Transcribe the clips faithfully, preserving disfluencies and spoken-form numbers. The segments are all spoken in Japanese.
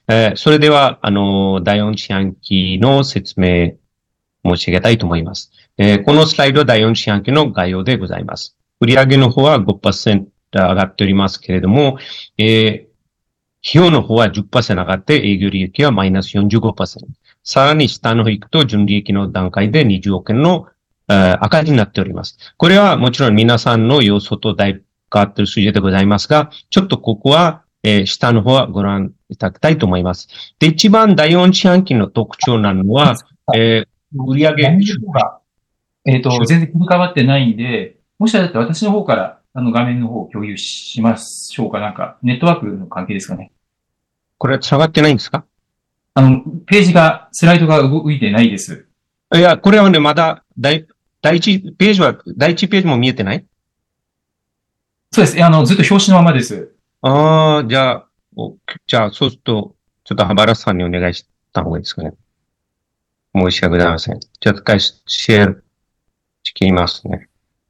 えーそれでは、あの、だいよん四半期の説明申し上げたいと思います。えーこのスライドはだいよん四半期の概要でございます。売上の方はごパーセント上がっておりますけれども、えー費用の方はじゅっパーセント上がって営業利益はマイナスよんじゅうごパーセント。さらに下の方行くと純利益の段階でにじゅうおくえんの赤字になっております。これはもちろん皆さんの予想とだいぶ変わっている数字でございますが、ちょっとここは、えー、下の方はご覧いただきたいと思います。で、一番だいよん四半期の特徴なのは、えー、売上画面の方が、えっと、全然切り替わってないんで、もしあれだったら私の方から、あの、画面の方を共有しましょうか。なんか、ネットワークの関係ですかね。 これは下がってないんですか？ あの、ページが、スライドが動いてないです。 いや、これはね、まだ、第、第一ページは、第一ページも見えてない？ そうです。あの、ずっと表紙のままです。 ああ、じゃあ、おじゃあ、そうすると、ちょっと浜田さんにお願いした方がいいですかね。申し訳ございません。じゃあ、一回シェアしきりますね。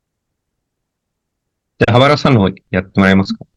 じゃあ、浜田さんの方やってもらえますか？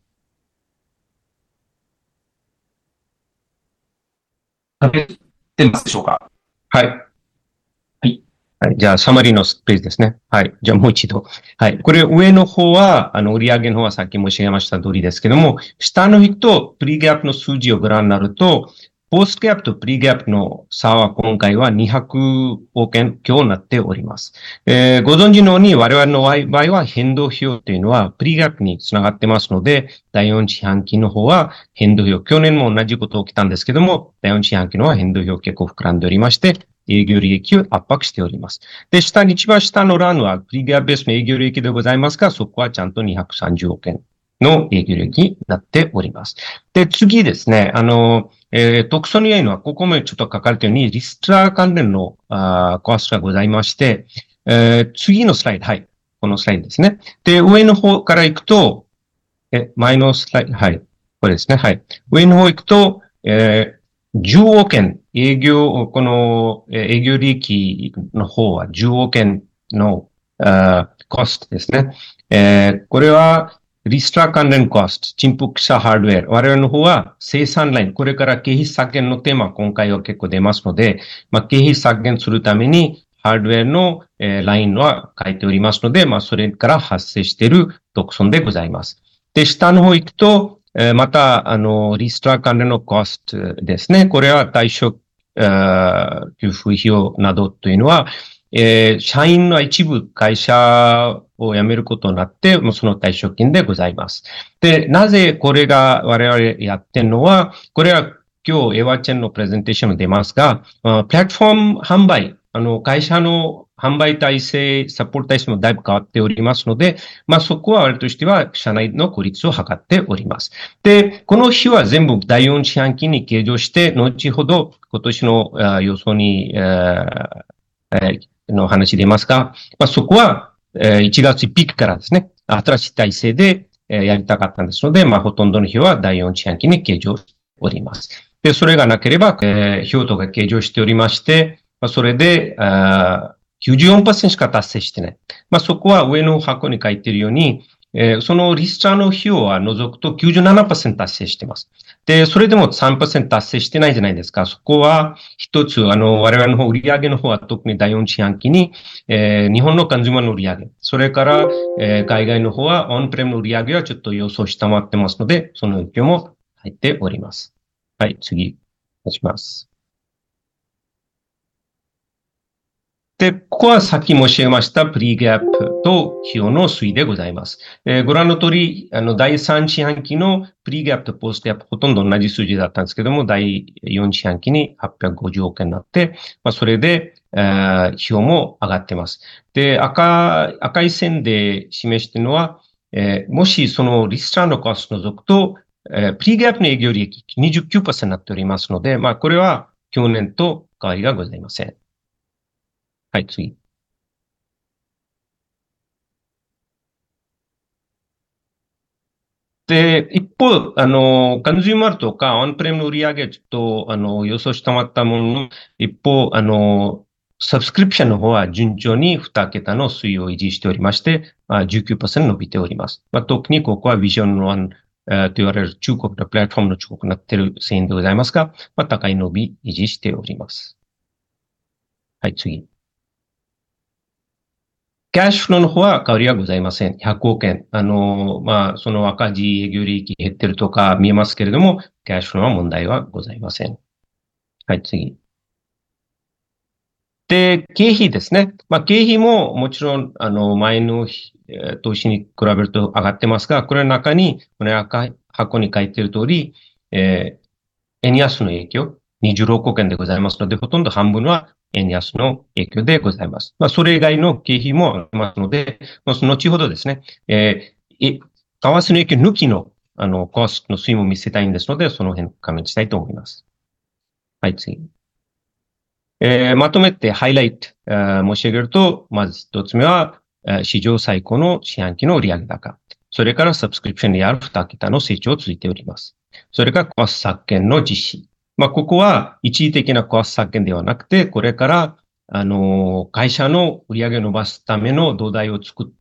食べてますでしょうか？ はい。 はい。 はい。じゃあ、サマリーのページですね。はい。じゃあ、もう一度。はい。これ、上の方は、あの、売上の方はさっき申し上げました通りですけども、下の行くと、プリギャップの数字をご覧になると、ポストギャップとプリギャップの差は今回はにひゃくおくえん強になっております。えー、ご存知のように我々の場合は変動費用というのはプリギャップにつながってますので、だいよん四半期の方は変動費用、去年も同じこと起きたんですけども、だいよん四半期の方は変動費用結構膨らんでおりまして、営業利益を圧迫しております。で、下に一番下の欄はプリギャップベースの営業利益でございますが、そこはちゃんとにひゃくさんじゅうおくえんの営業利益になっております。で、次ですね、あの、えー、特殊に良いのは、ここもちょっと書かれたように、リストラ関連のあコストがございまして、えー、次のスライド、はい。このスライドですね。で、上の方から行くと、え、前のスライド、はい。これですね、はい。上の方行くと、えー、じゅうおくえん、営業、この、えー営業利益の方はじゅうおくえんの、あーコストですね。えー、これは、リストラ関連コスト、陳腐したハードウェア。我々の方は生産ライン、これから経費削減のテーマ、今回は結構出ますので、まあ、経費削減するために、ハードウェアの、えーラインは書いておりますので、まあ、それから発生している特損でございます。で、下の方行くと、えーまた、あの、リストラ関連のコストですね。これは対象、えー給付費用などというのは、えー社員の一部会社を辞めることになって、もうその退職金でございます。で、なぜこれが我々やってるのは、これは今日エワチェンのプレゼンテーションも出ますが、あプラットフォーム販売、あの、会社の販売体制、サポート体制もだいぶ変わっておりますので、まあそこは我々としては社内の孤立を図っております。で、この日は全部だいよん四半期に計上して、後ほど今年のあ予想に、えーえーの話出ますが、まあそこは、えーいちがつついたちからですね、新しい体制で、えーやりたかったんですので、まあほとんどの日はだいよん四半期に計上しております。で、それがなければ、えー、費用が計上しておりまして、まあ、それで、あきゅうじゅうよんパーセントしか達成してない。まあ、そこは上の箱に書いているように、えーそのリストラの費用は除くときゅうじゅうななパーセント達成しています。で、それでもさんパーセント達成してないじゃないですか。そこは一つ、あの、我々の方、売上の方は特にだいよん四半期に、えー日本のカンズマの売上、それから、えー海外の方はオンプレムの売上はちょっと予想下回ってますので、その影響も入っております。はい、次、お願いします。で、ここはさっき申し上げましたプリギャップと費用の推移でございます。えーご覧の通り、あの、だいさん四半期のプリギャップとポストギャップほとんど同じ数字だったんですけども、だいよん四半期にはっぴゃくごじゅうおくえんになって、まあ、それで、えー費用も上がってます。で、赤、赤い線で示しているのは、えーもしそのリストラのコストを除くと、えープリギャップの営業利益にじゅうきゅうパーセントになっておりますので、まあ、これは去年と変わりがございません。はい、次。で、一方、あの、カンズューマーとかオンプレムの売り上げちょっと、あの、予想したまったものの、一方、あの、サブスクリプションの方は順調にに桁の推移を維持しておりまして、まあ、じゅうきゅうパーセント伸びております。まあ、特にここはビジョンワンえーと言われる中国のプラットフォームの中国になっている製品でございますが、まあ、高い伸び維持しております。はい、次。キャッシュフローの方は変わりはございません。ひゃくおくえん。あの、まあ、その赤字営業利益減ってるとか見えますけれども、キャッシュフローは問題はございません。はい、次。で、経費ですね。まあ、経費ももちろん、あの、前の投資に比べると上がってますが、これの中に、この赤い箱に書いている通り、えー、円安の影響、にじゅうろくおくえんでございますので、ほとんど半分は円安の影響でございます。まあ、それ以外の経費もありますので、まあ、その後ほどですね、えー、為替の影響抜きの、あの、コストの推移も見せたいんですので、その辺確認したいと思います。はい、次。えー、まとめてハイライト、申し上げると、まず一つ目は、史上最高の四半期の売上高。それからサブスクリプションにある二桁の成長を続いております。それからコスト削減の実施。まあ、ここは一時的なコスト削減ではなくて、これから、あの、会社の売上を伸ばすための土台を作って、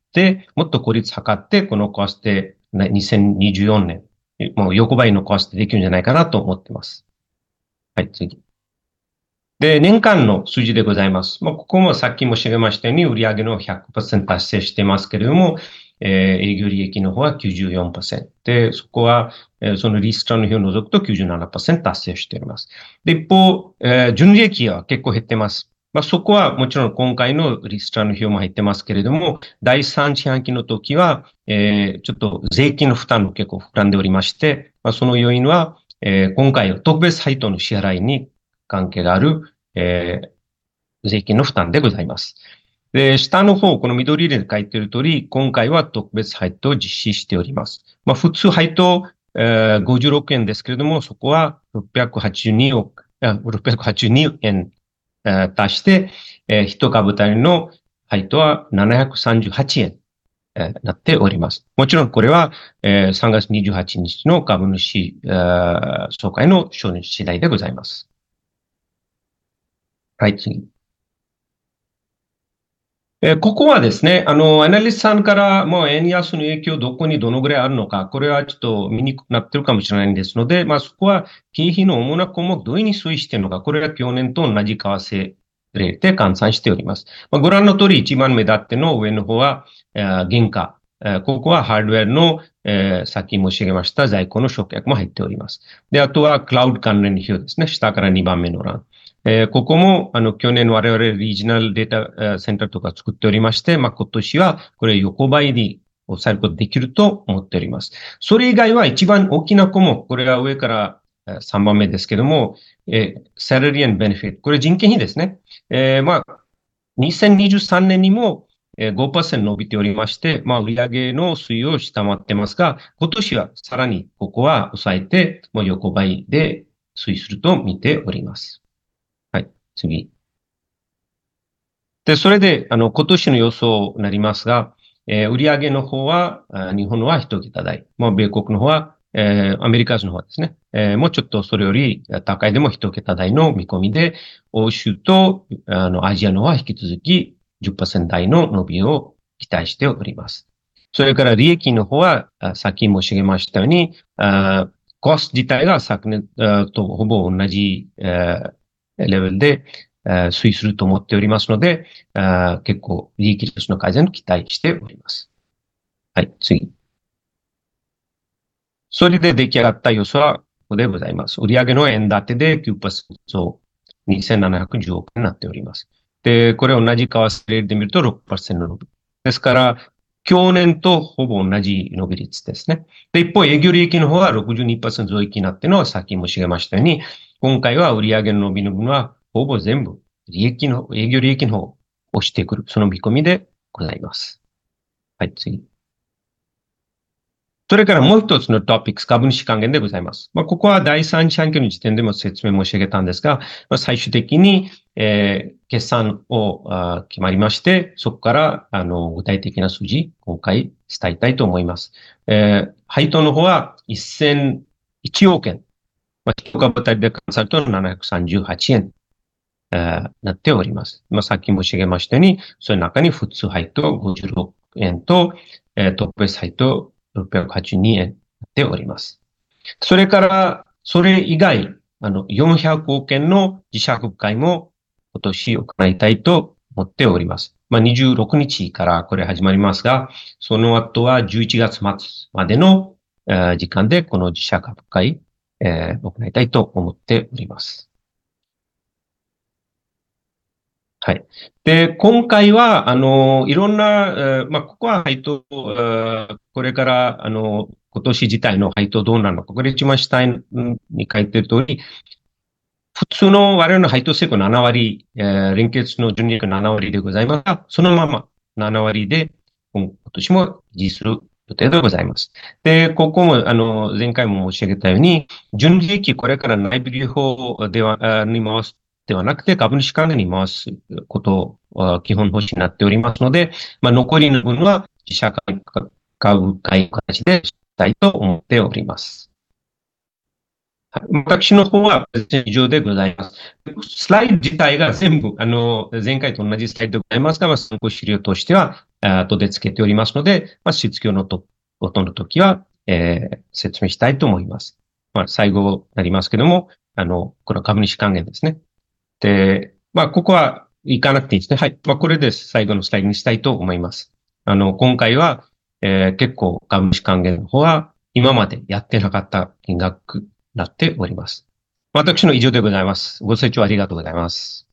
もっと効率図って、このコストでにせんにじゅうよねん、もう横ばいのコストできるんじゃないかなと思っています。はい、次。で、年間の数字でございます。まあ、ここもさっき申し上げましたように、売上の ひゃくパーセント 達成していますけれども、えー、営業利益の方は きゅうじゅうよんパーセント。で、そこは、えー、そのリストラの費を除くと きゅうじゅうななパーセント 達成しております。で、一方、えー、純利益は結構減ってます。まあ、そこはもちろん今回のリストラの費用も入ってますけれども、第三四半期の時は、えー、ちょっと税金の負担も結構膨らんでおりまして、まあ、その要因は、えー、今回特別配当の支払いに関係がある、えー、税金の負担でございます。で、下の方、この緑色で書いている通り、今回は特別配当を実施しております。まあ、普通配当、えー、ごじゅうろくえんですけれども、そこはろっぴゃくはちじゅうにおく、ろっぴゃくはちじゅうにえん、えー、足して、えー、一株当たりの配当はななひゃくさんじゅうはちえん、えー、なっております。もちろんこれは、えー、さんがつにじゅうはちにちの株主、えー、総会の承認次第でございます。はい、次。えここはですね、あの、アナリストさんからもう円安の影響どこにどのぐらいあるのか、これはちょっと見にくくなってるかもしれないんですので、まあそこは経費の主な項目どういうふうに推移しているのか、これは去年と同じ為替レートで換算しております。まあ、ご覧の通り一番目立っての上の方は、えー、原価。えー、ここはハードウェアの、えー、さっき申し上げました在庫の償却も入っております。で、あとはクラウド関連費用ですね。下からにばんめの欄。えー、ここも、あの、去年我々リージナルデータセンターとか作っておりまして、まあ、今年はこれ横ばいに抑えることできると思っております。それ以外は一番大きな項目、これは上からさんばんめですけども、えー、サラリー&ベネフィット。これ人件費ですね。えー、まあ、にせんにじゅうさんねんにも ごパーセント 伸びておりまして、まあ、売上の推移を下回ってますが、今年はさらにここは抑えて、もう横ばいで推移すると見ております。はい、次。で、それで、あの、今年の予想になりますが、えー、売上の方は、日本のは一桁台。もう米国の方は、えー、アメリカの方はですね、えー、もうちょっとそれより高いでも一桁台の見込みで、欧州と、あの、アジアの方は引き続き じゅっパーセント 台の伸びを期待しております。それから利益の方は、さっき申し上げましたように、あコスト自体が昨年とほぼ同じ、えー、レベルで、推移すると思っておりますので、結構利益率の改善を期待しております。はい、次。それで出来上がった予想はここでございます。売上の円建てで きゅうパーセント 増、にせんななひゃくじゅうおくえんになっております。で、これ同じ為替レートで見ると ろくパーセント の伸び。ですから、去年とほぼ同じ伸び率ですね。で、一方、営業利益の方は ろくじゅうにパーセント 増益になっているのは、さっき申し上げましたように、今回は売上の伸びの分は、ほぼ全部、利益の、営業利益の方を押してくる、その見込みでございます。はい、次。それからもう一つのトピックス、株主還元でございます。まあ、ここは第三四半期の時点でも説明申し上げたんですが、まあ、最終的に、えー、決算をあ決まりまして、そこから、あの、具体的な数字、今回伝えたいと思います。えー、配当の方はせんいちおくえん。まあ、一株当たりで換算するとななひゃくさんじゅうはちえん。なっております。まあ、さっき申し上げましたように、その中に普通配当ごじゅうろくえんと、えー、特別配当ろっぴゃくはちじゅうにえんっております。それから、それ以外、あの、よんひゃくおくえんの自社国会も今年行いたいと思っております。まあ、にじゅうろくにちからこれ始まりますが、その後はじゅういちがつまつまでの、えー、時間でこの自社国会、えー、行いたいと思っております。はい。で、今回は、あの、いろんな、えーまあ、ここは配当、えーこれから、あの、今年自体の配当どうなるのか、これ一番下に書いている通り、普通の我々の配当成功ななわり、えー連結の純利益ななわりでございますが、そのままななわりで、今年も維持する予定でございます。で、ここも、あの、前回も申し上げたように、純利益これから内部留保では、あに回すではなくて、株主還元に回すことを基本方針になっておりますので、まあ、残りの分は自社株買い形でしたいと思っております。私の方は以上でございます。スライド自体が全部、あの、前回と同じスライドでございますが、まあ、参考資料としては、後で付けておりますので、まあ、必要のと、ことの時は、えー、説明したいと思います。まあ、最後になりますけども、あの、この株主還元ですね。で、まあ、ここは行かなくていいですね。はい。まあ、これで最後のスライドにしたいと思います。あの、今回は、えー、結構株主還元の方は、今までやってなかった金額なっております。私の以上でございます。ご清聴ありがとうございます。